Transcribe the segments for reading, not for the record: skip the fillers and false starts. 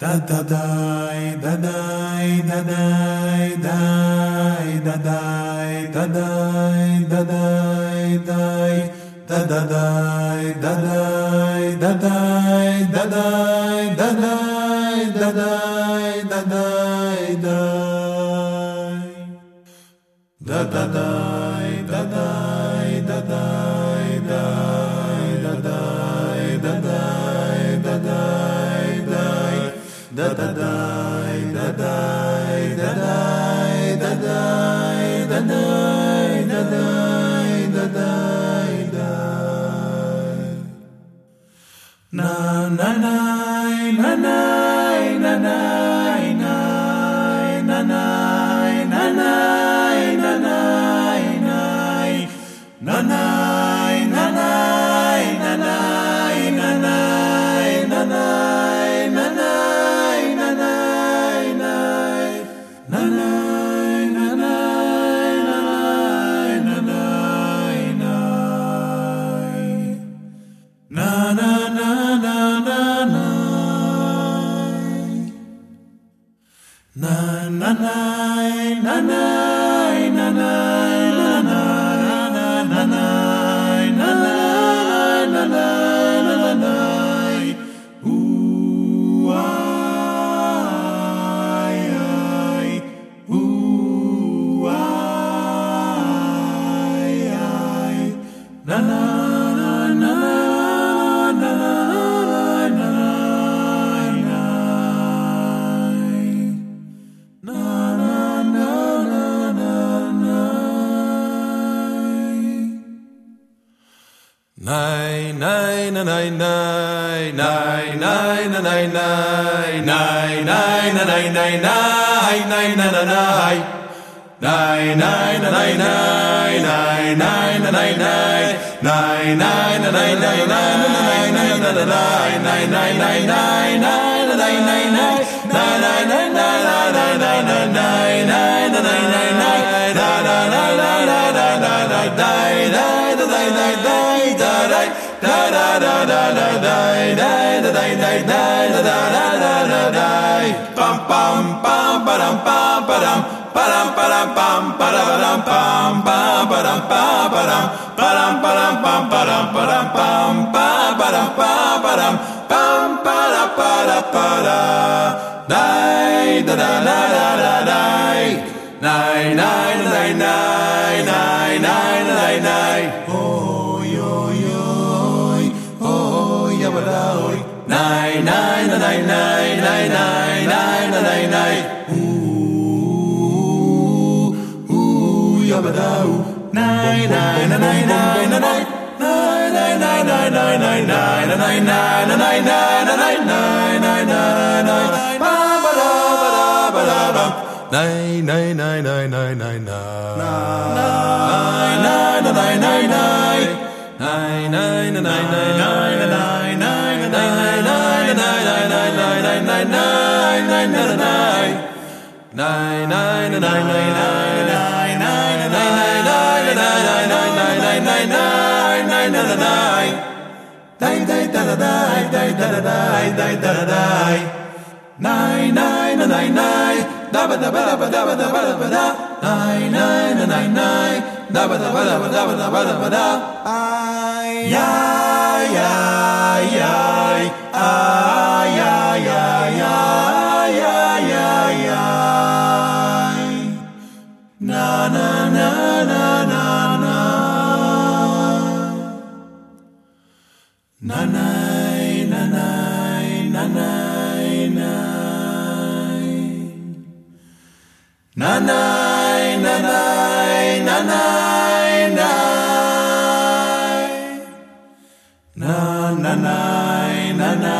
Da da dai da dai da dai dai da dai da dai da dai dai da da dai da dai da dai da dai da dai da dai da dai da da dai da dai da dai dai da dai da dai da dai dai da da dai da dai da dai da dai da dai da dai da dai dai na na na na na na na na na na na na na na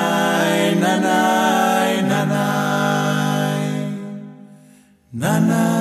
na na